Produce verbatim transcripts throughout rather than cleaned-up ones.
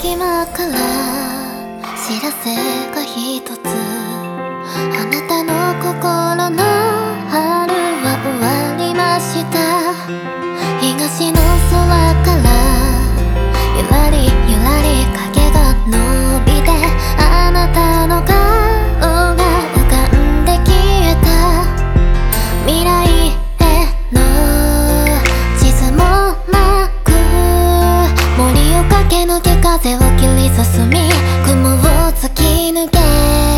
今から知らせが一つ。あなたの心の春は終わりました。東の空からゆらりゆらり影が伸びて、あなたの顔が浮かんで消えた。未来への地図もなく、森を駆け抜け風を切り進み、雲を突き抜け、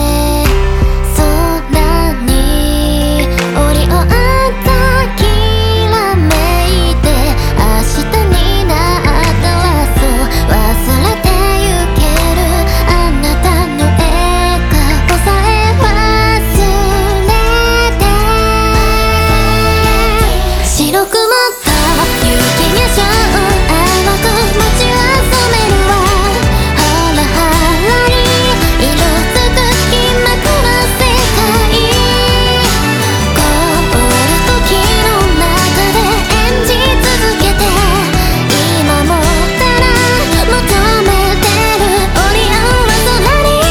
空に折り合ったきらめいて、明日になったらそう忘れてゆける。あなたの笑顔さえ忘れて、白く舞った雪化粧淡く街は染めるわ。ハラハラに色づく今この世界、凍る時の中で演じ続けて、今もただ求めてる折り合う空に。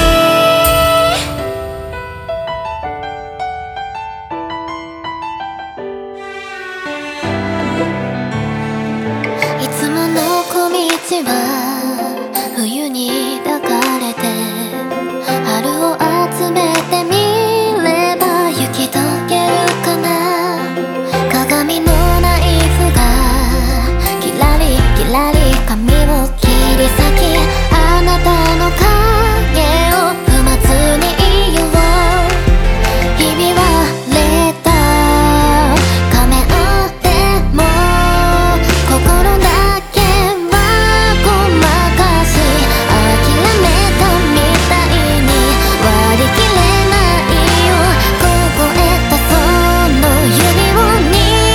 いつもの小道は冬に抱かれて、春を集めてみれば行き遂げるかな。鏡のナイフがキラリキラリ髪を切り裂き、あなたの影を踏まずにいよう。ひび割れた仮面でも心だけはごまかし、諦めたみたいに割り切れないよ。凍えたその指を握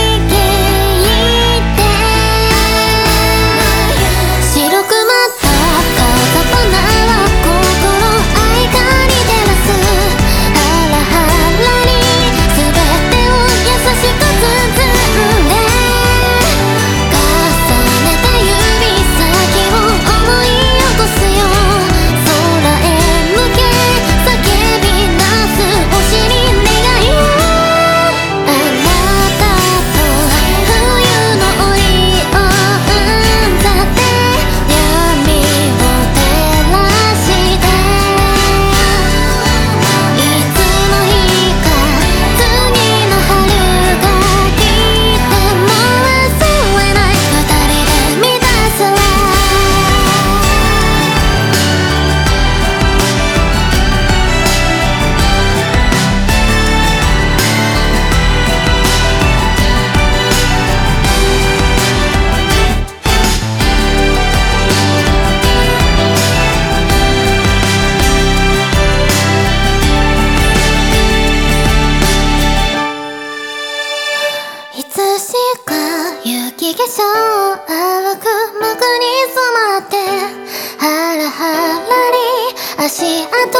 って、白く舞った風花は心合鍵照らす。ハラハラに全てを優しく包んで、重ねた指先を思い起こすよ。空へ向け叫び出す星に願いを。あなたと冬のオリオン座で闇を照らして、いつの日か次の春が来ても忘れない。二人で満たすわ。いつしか雪化粧淡く幕に染まって、ハラハラに足跡